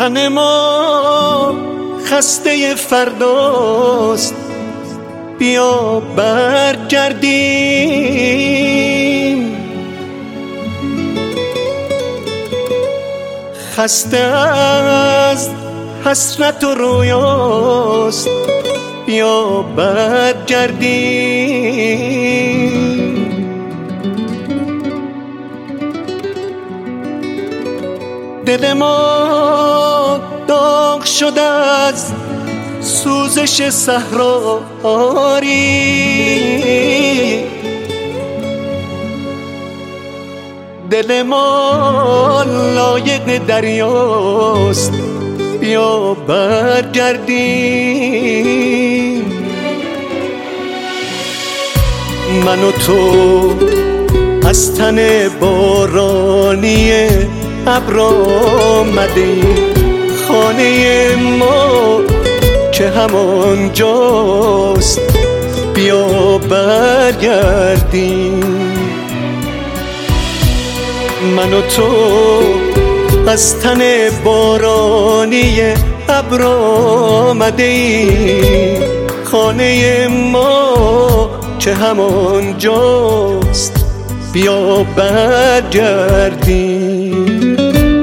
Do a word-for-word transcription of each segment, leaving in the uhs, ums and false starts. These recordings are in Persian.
تن ما خسته فرداست، بیا برگردیم. خسته از حسرت و رویاست، بیا برگردیم. دل ما داغ شده از سوزش صحرایی، دل ما لایق دریاست، بیا برگردیم. من و تو از تن بارانی ابر آمدیم، خانه ما که همان جاست، بیا برگردیم. من و تو از تن بارانی ابر آمدیم، خانه ما که همان جاست، بیا برگردیم.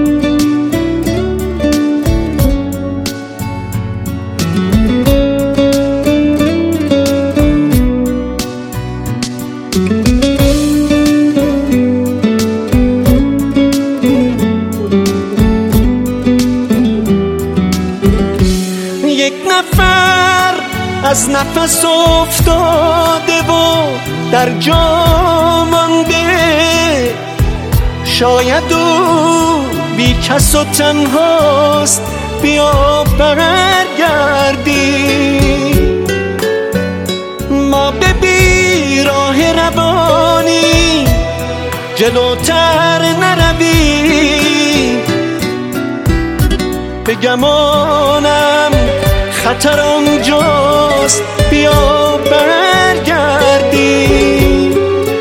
یک نفر از نفس افتاده و در جا مانده، شاید او بی کس و تنهاست، بیا برگردیم. ما به بیراه روانی جلوتر نرویم، به گمانم خطر آنجاست، بیا برگردیم.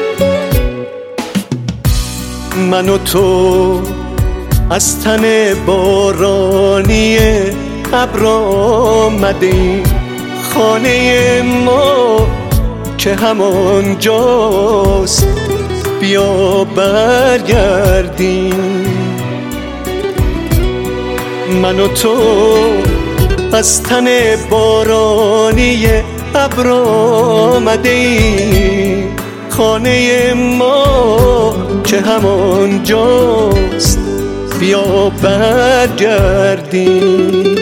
من و تو از تن بارانی ابر آمدیم، خانه ما که همان جاست، بیا برگردیم. من و تو از تن بارانی ابر آمدیم، خانه ما که همان جاست، بیا برگردیم.